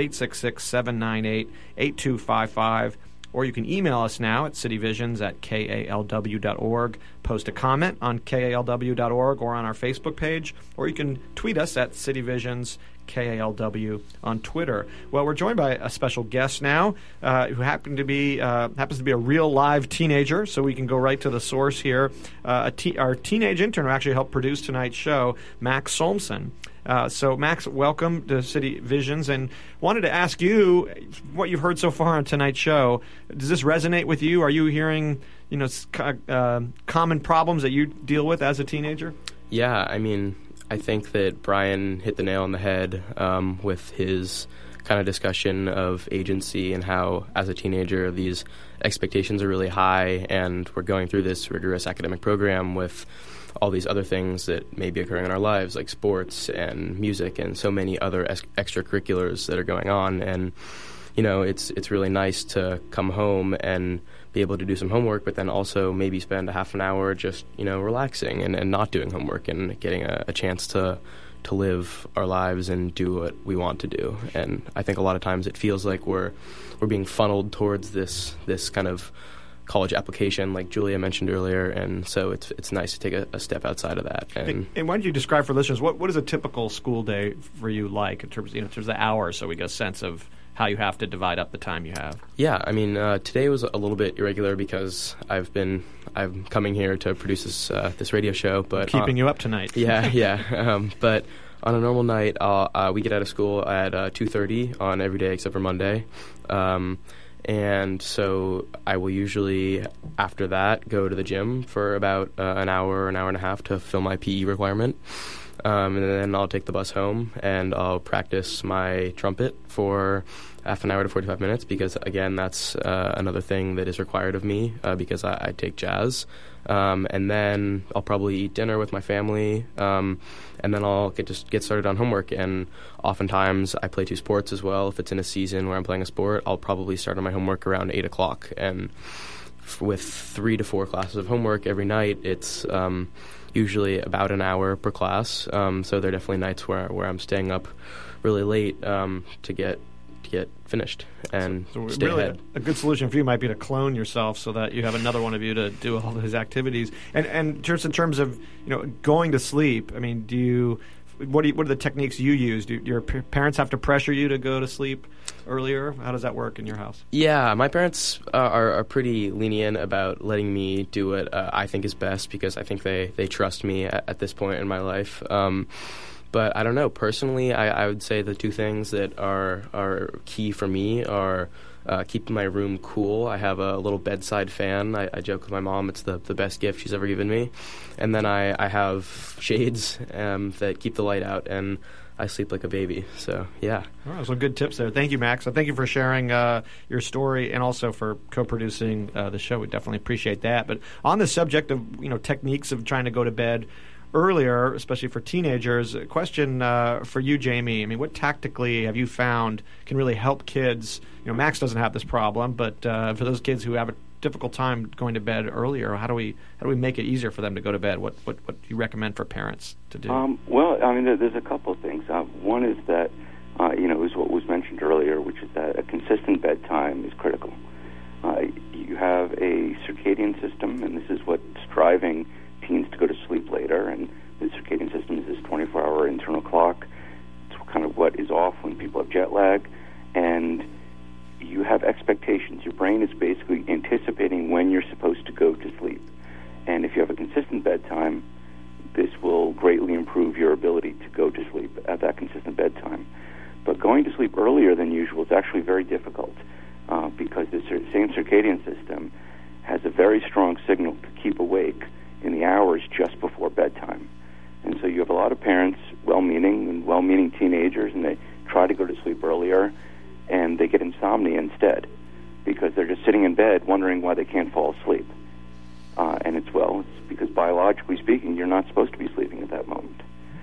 866-798-8255. Or you can email us now at cityvisions@kalw.org. Post a comment on kalw.org or on our Facebook page, or you can tweet us at cityvisions KALW on Twitter. Well, we're joined by a special guest now who happens to be a real live teenager, so we can go right to the source here. Our teenage intern who actually helped produce tonight's show, Max Solmson. So, Max, welcome to City Visions, and wanted to ask you what you've heard so far on tonight's show. Does this resonate with you? Are you hearing, common problems that you deal with as a teenager? Yeah, I think that Brian hit the nail on the head with his kind of discussion of agency and how, as a teenager, these expectations are really high, and we're going through this rigorous academic program with all these other things that may be occurring in our lives, like sports and music and so many other extracurriculars that are going on. And, it's really nice to come home and be able to do some homework, but then also maybe spend a half an hour just, relaxing and not doing homework and getting a chance to live our lives and do what we want to do. And I think a lot of times it feels like we're being funneled towards this kind of college application, like Julia mentioned earlier, and so it's nice to take a step outside of that. And why don't you describe for listeners what is a typical school day for you like in terms of the hours, so we get a sense of how you have to divide up the time you have? Yeah, today was a little bit irregular because I'm coming here to produce this radio show, but keeping you up tonight. Yeah. But on a normal night, we get out of school at 2:30 on every day except for Monday. And so I will usually, after that, go to the gym for about an hour and a half to fill my PE requirement. And then I'll take the bus home and I'll practice my trumpet for half an hour to 45 minutes because, again, that's another thing that is required of me because I take jazz. And then I'll probably eat dinner with my family, and then I'll get started on homework. And oftentimes I play 2 sports as well. If it's in a season where I'm playing a sport, I'll probably start on my homework around 8 o'clock. And with 3 to 4 classes of homework every night, it's usually about an hour per class. So there are definitely nights where I'm staying up really late to get finished and stay really ahead. A good solution for you might be to clone yourself so that you have another one of you to do all of his activities. And just in terms of going to sleep, what are the techniques you use? Do your parents have to pressure you to go to sleep earlier? How does that work in your house? Yeah, my parents are pretty lenient about letting me do what I think is best because I think they trust me at this point in my life. But I don't know. Personally, I would say the two things that are key for me are keeping my room cool. I have a little bedside fan. I joke with my mom it's the best gift she's ever given me. And then I have shades that keep the light out, and I sleep like a baby. So, yeah. All right, some good tips there. Thank you, Max. Thank you for sharing your story and also for co-producing the show. We definitely appreciate that. But on the subject of techniques of trying to go to bed earlier, especially for teenagers, a question for you, Jamie. I mean, what tactically have you found can really help kids? Max doesn't have this problem, but for those kids who have a difficult time going to bed earlier, how do we make it easier for them to go to bed? What do you recommend for parents to do? Well, I mean, there's a couple of things. One is that is what was mentioned earlier, which is that a consistent bedtime is critical. You have a circadian system, and this is what's driving teens to go to sleep later, and the circadian system is this 24-hour internal clock. It's kind of what is off when people have jet lag, and you have expectations. Your brain is basically anticipating when you're supposed to go to sleep, and if you have a consistent bedtime, this will greatly improve your ability to go to sleep at that consistent bedtime. But going to sleep earlier than usual is actually very difficult because the same circadian system has a very strong signal to keep awake in the hours just before bedtime. And so you have a lot of parents, well-meaning teenagers, and they try to go to sleep earlier, and they get insomnia instead because they're just sitting in bed wondering why they can't fall asleep. And it's because biologically speaking, you're not supposed to be sleeping at that moment.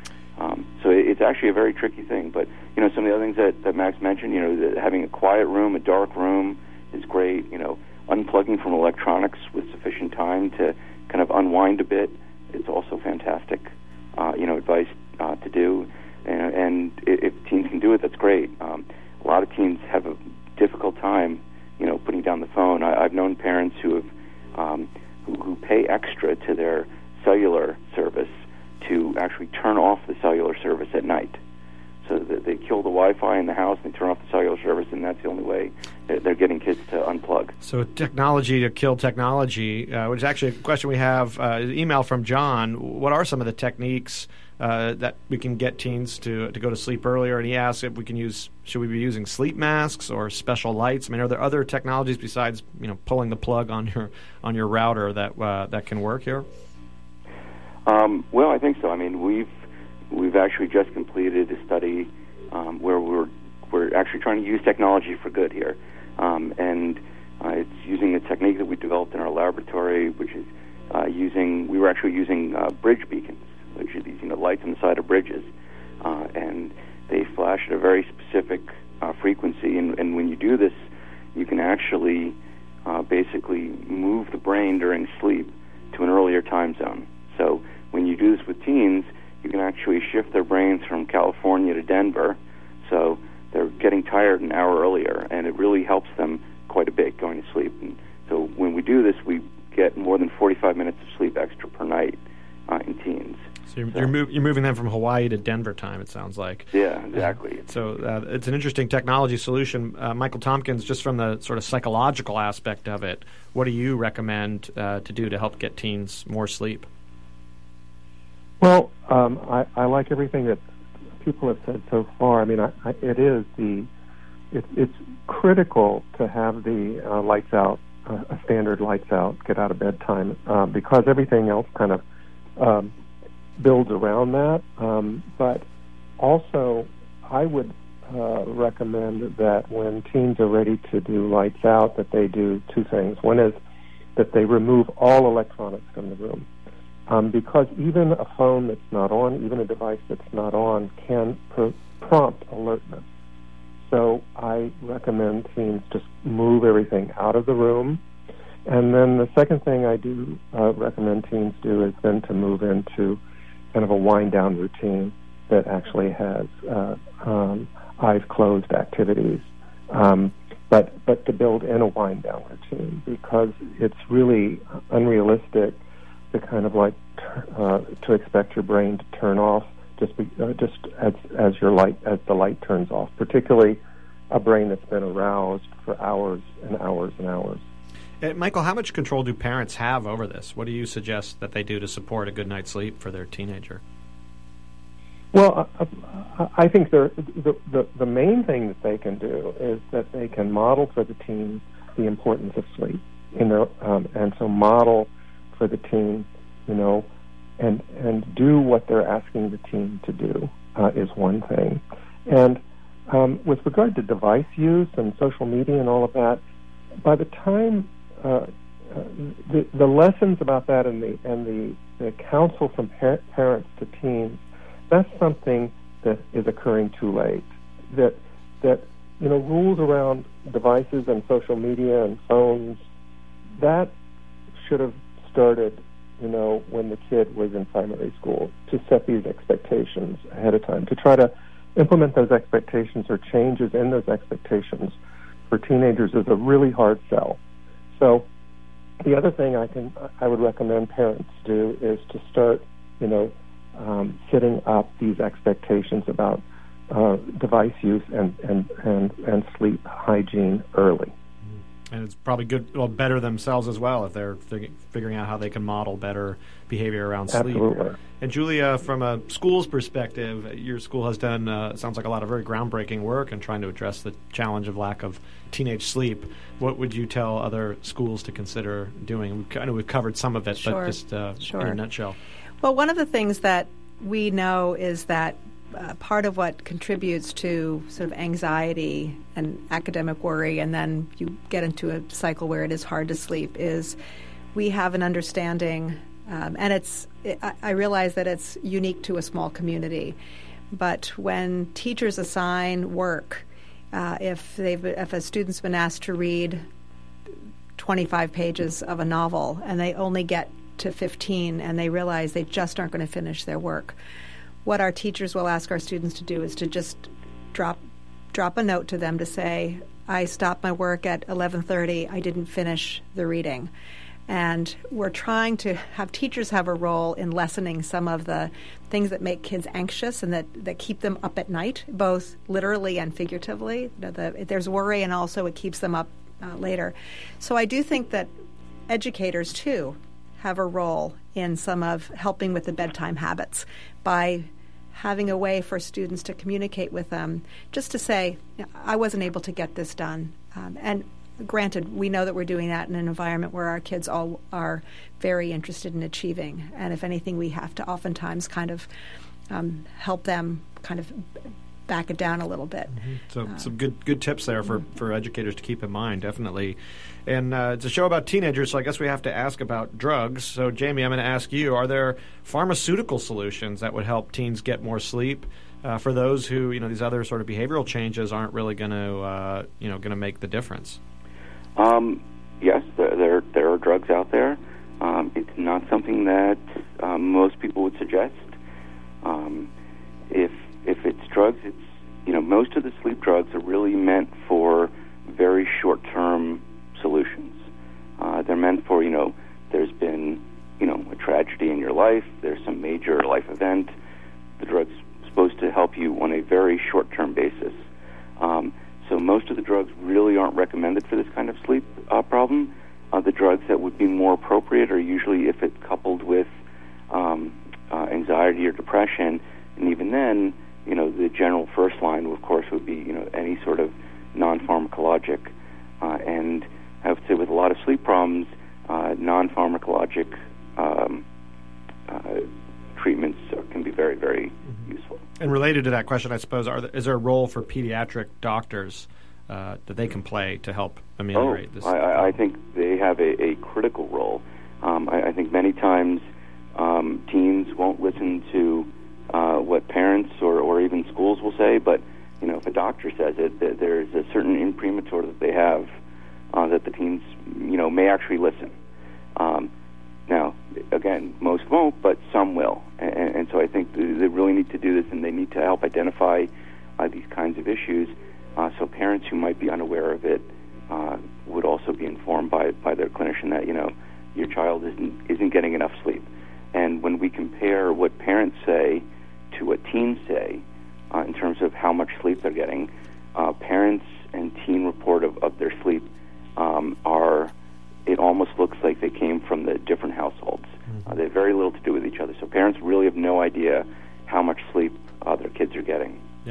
So it's actually a very tricky thing. But, some of the other things that Max mentioned, having a quiet room, a dark room is great. Unplugging from electronics with sufficient time to kind of unwind a bit is also fantastic, advice to do. And if teens can do it, that's great. A lot of teens have a difficult time, putting down the phone. I've known parents who pay extra to their cellular service to actually turn off the cellular service at night. So that they kill the Wi-Fi in the house and they turn off the cellular service, and that's the only way they're getting kids to unplug. So technology to kill technology, which is actually a question we have, an email from John. What are some of the techniques that we can get teens to go to sleep earlier? And he asks if should we be using sleep masks or special lights? I mean, are there other technologies besides pulling the plug on your router that can work here? Well, I think so. I mean, we've actually just completed a study where we're actually trying to use technology for good here, and it's using a technique that we developed in our laboratory, which is we were actually using bridge beacons, which are these lights on the side of bridges, and they flash at a very specific frequency, and when you do this, you can actually basically move the brain during sleep to an earlier time zone. So when you do this with teens, you can actually shift their brains from California to Denver, so they're getting tired an hour earlier, and it really helps them quite a bit going to sleep. And so when we do this, we get more than 45 minutes of sleep extra per night in teens. So you're moving them from Hawaii to Denver time, it sounds like. Yeah, exactly. So it's an interesting technology solution. Michael Tompkins, just from the sort of psychological aspect of it, what do you recommend to do to help get teens more sleep? Well, I like everything that people have said so far. I mean, it's critical to have the lights out, a standard lights out, get out of bed time, because everything else kind of builds around that. But also, I would recommend that when teens are ready to do lights out, that they do two things. One is that they remove all electronics from the room. Because even a phone that's not on, even a device that's not on, can prompt alertness. So I recommend teens just move everything out of the room. And then the second thing I do recommend teens do is then to move into kind of a wind-down routine that actually has eyes-closed activities. But to build in a wind-down routine, because it's really unrealistic to kind of to expect your brain to turn off just as the light turns off, particularly a brain that's been aroused for hours and hours and hours. Michael, how much control do parents have over this? What do you suggest that they do to support a good night's sleep for their teenager? Well, I think the main thing that they can do is that they can model for the teen the importance of sleep, and so model for the teen, and do what they're asking the teen to do is one thing. And with regard to device use and social media and all of that, by the time the lessons about that and the counsel from parents to teens, that's something that is occurring too late. That rules around devices and social media and phones, that should have started, when the kid was in primary school, to set these expectations ahead of time, to try to implement those expectations or changes in those expectations for teenagers is a really hard sell. So the other thing I would recommend parents do is to start, setting up these expectations about device use and sleep hygiene early. And it's probably better themselves as well if they're figuring out how they can model better behavior around sleep. Absolutely. And Julia, from a school's perspective, your school has done, sounds like a lot of very groundbreaking work in trying to address the challenge of lack of teenage sleep. What would you tell other schools to consider doing? I know we've covered some of it, Sure. but just in a nutshell. Well, one of the things that we know is that part of what contributes to sort of anxiety and academic worry, and then you get into a cycle where it is hard to sleep, is we have an understanding, and I realize that it's unique to a small community, but when teachers assign work, if a student's been asked to read 25 pages of a novel and they only get to 15 and they realize they just aren't going to finish their work, what our teachers will ask our students to do is to just drop a note to them to say, I stopped my work at 11:30, I didn't finish the reading. And we're trying to have teachers have a role in lessening some of the things that make kids anxious and that keep them up at night, both literally and figuratively. There's worry, and also it keeps them up later. So I do think that educators, too, have a role in some of helping with the bedtime habits by having a way for students to communicate with them, just to say, I wasn't able to get this done. And granted, we know that we're doing that in an environment where our kids all are very interested in achieving. And if anything, we have to oftentimes kind of help them kind of back it down a little bit. Mm-hmm. So some good tips there for educators to keep in mind, definitely. And it's a show about teenagers, so I guess we have to ask about drugs. So, Jamie, I'm going to ask you, are there pharmaceutical solutions that would help teens get more sleep for those who, these other sort of behavioral changes aren't really going to, going to make the difference? Yes, there are drugs out there. It's not something that most people would suggest. If it's drugs, it's most of the sleep drugs are really meant for very short-term solutions. They're meant for there's been a tragedy in your life, there's some major life event. The drug's supposed to help you on a very short-term basis. So most of the drugs really aren't recommended for this kind of sleep problem. The drugs that would be more appropriate are usually if it's coupled with anxiety or depression, and even then, the general first line, of course, would be any sort of non-pharmacologic. And I would say with a lot of sleep problems, non-pharmacologic treatments can be very, very useful. And related to that question, I suppose, is there a role for pediatric doctors that they can play to help ameliorate this? I think they have a critical role. I think many times teens won't listen to what parents or even schools will say, but if a doctor says it, there's a certain imprimatur that they have that the teens may actually listen. Now, again, most won't, but some will, and so I think they really need to do this, and they need to help identify these kinds of issues, so parents who might be unaware of it would also be informed by their clinician that your child isn't getting enough sleep. And when we compare what parents say to what teens say in terms of how much sleep they're getting, parents and teen report of their sleep it almost looks like they came from the different households. They have very little to do with each other. So parents really have no idea how much sleep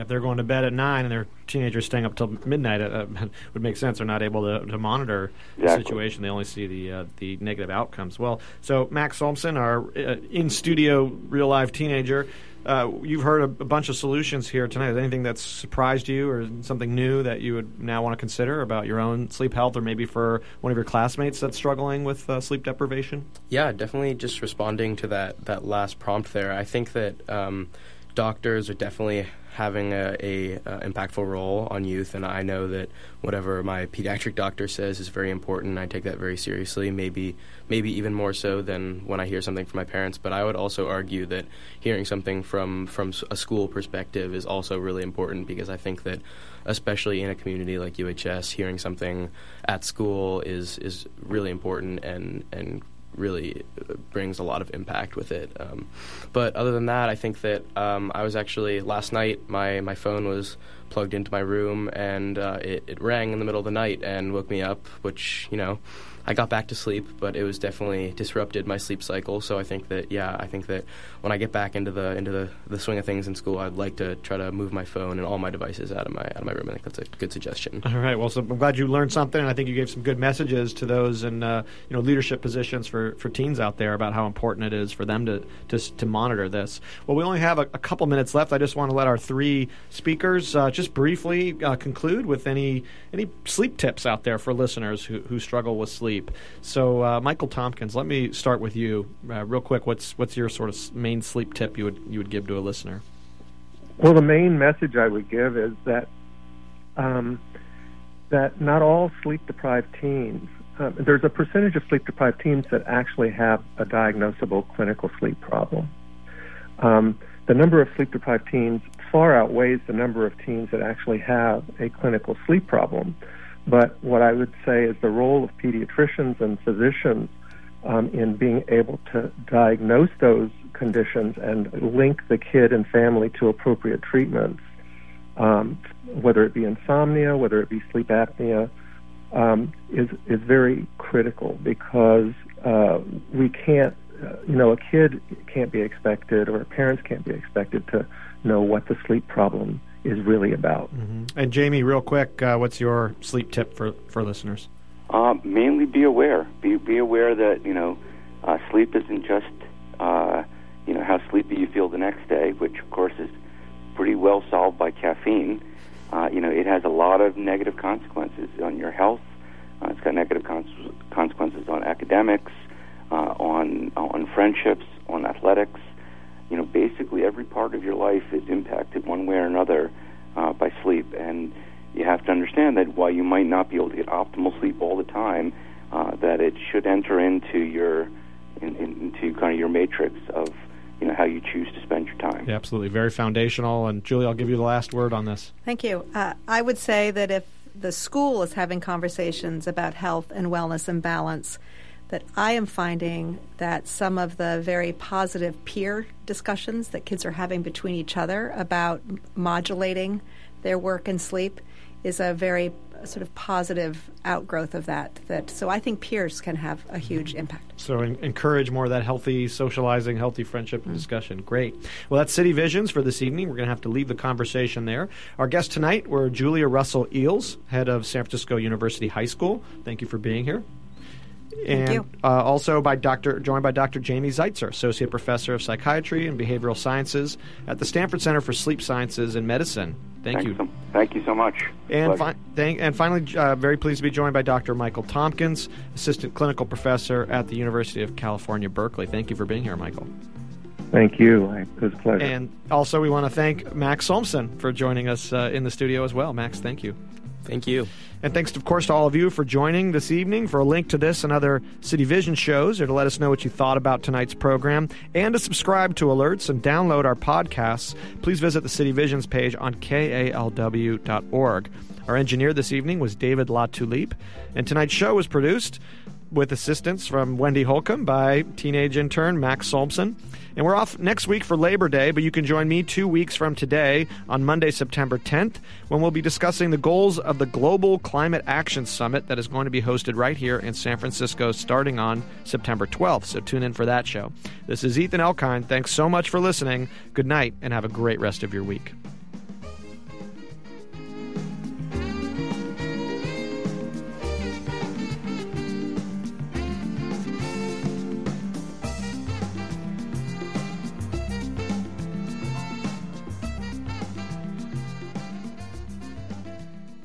they're going to bed at 9 and their teenagers staying up till midnight, would make sense. They're not able to monitor the situation. They only see the negative outcomes. Well, so Max Solmsen, our in-studio real-life teenager, you've heard a bunch of solutions here tonight. Is there anything that's surprised you or something new that you would now want to consider about your own sleep health, or maybe for one of your classmates that's struggling with sleep deprivation? Yeah, definitely just responding to that last prompt there. I think that doctors are definitely having a impactful role on youth, and I know that whatever my pediatric doctor says is very important. I take that very seriously, maybe even more so than when I hear something from my parents. But I would also argue that hearing something from a school perspective is also really important, because I think that especially in a community like UHS, hearing something at school is really important and really brings a lot of impact with it. But other than that, I think that I was actually, last night, my phone was plugged into my room, and it rang in the middle of the night and woke me up, which, I got back to sleep, but it was definitely disrupted my sleep cycle. So I think that when I get back into the swing of things in school, I'd like to try to move my phone and all my devices out of my room. I think that's a good suggestion. All right. Well, so I'm glad you learned something, and I think you gave some good messages to those in leadership positions for teens out there about how important it is for them to monitor this. Well, we only have a couple minutes left. I just want to let our three speakers just briefly conclude with any sleep tips out there for listeners who struggle with sleep. So, Michael Tompkins, let me start with you real quick. What's your sort of main sleep tip you would give to a listener? Well, the main message I would give is that not all sleep-deprived teens. There's a percentage of sleep-deprived teens that actually have a diagnosable clinical sleep problem. The number of sleep-deprived teens far outweighs the number of teens that actually have a clinical sleep problem. But what I would say is the role of pediatricians and physicians in being able to diagnose those conditions and link the kid and family to appropriate treatments, whether it be insomnia, whether it be sleep apnea, is very critical, because we can't, a kid can't be expected, or parents can't be expected to know what the sleep problem is really about. Mm-hmm. And Jamie, real quick, what's your sleep tip for listeners? Mainly be aware. Be aware that sleep isn't just how sleepy you feel the next day, which of course is pretty well solved by caffeine. It has a lot of negative consequences on your health. It's got negative consequences on academics, on friendships, on athletics. Basically every part of your life is impacted one way or another by sleep, and you have to understand that while you might not be able to get optimal sleep all the time, that it should enter into into kind of your matrix of how you choose to spend your time. Yeah, absolutely, very foundational. And Julie, I'll give you the last word on this. Thank you. I would say that if the school is having conversations about health and wellness and balance, that I am finding that some of the very positive peer discussions that kids are having between each other about modulating their work and sleep is a very sort of positive outgrowth of that. So I think peers can have a huge impact. So encourage more of that healthy socializing, healthy friendship and discussion. Great. Well, that's City Visions for this evening. We're going to have to leave the conversation there. Our guests tonight were Julia Russell Eels, head of San Francisco University High School. Thank you for being here. And also joined by Dr. Jamie Zeitzer, Associate Professor of Psychiatry and Behavioral Sciences at the Stanford Center for Sleep Sciences and Medicine. Thank you. Thank you so much. And finally, very pleased to be joined by Dr. Michael Tompkins, Assistant Clinical Professor at the University of California, Berkeley. Thank you for being here, Michael. Thank you. It was a pleasure. And also we want to thank Max Solmsen for joining us in the studio as well. Max, thank you. Thank you. And thanks, of course, to all of you for joining this evening. For a link to this and other City Vision shows, or to let us know what you thought about tonight's program, and to subscribe to alerts and download our podcasts, please visit the City Visions page on KALW.org. Our engineer this evening was David LaTulipe, and tonight's show was produced with assistance from Wendy Holcomb by teenage intern Max Solmsen. And we're off next week for Labor Day, but you can join me 2 weeks from today on Monday, September 10th, when we'll be discussing the goals of the Global Climate Action Summit that is going to be hosted right here in San Francisco starting on September 12th. So tune in for that show. This is Ethan Elkind. Thanks so much for listening. Good night, and have a great rest of your week.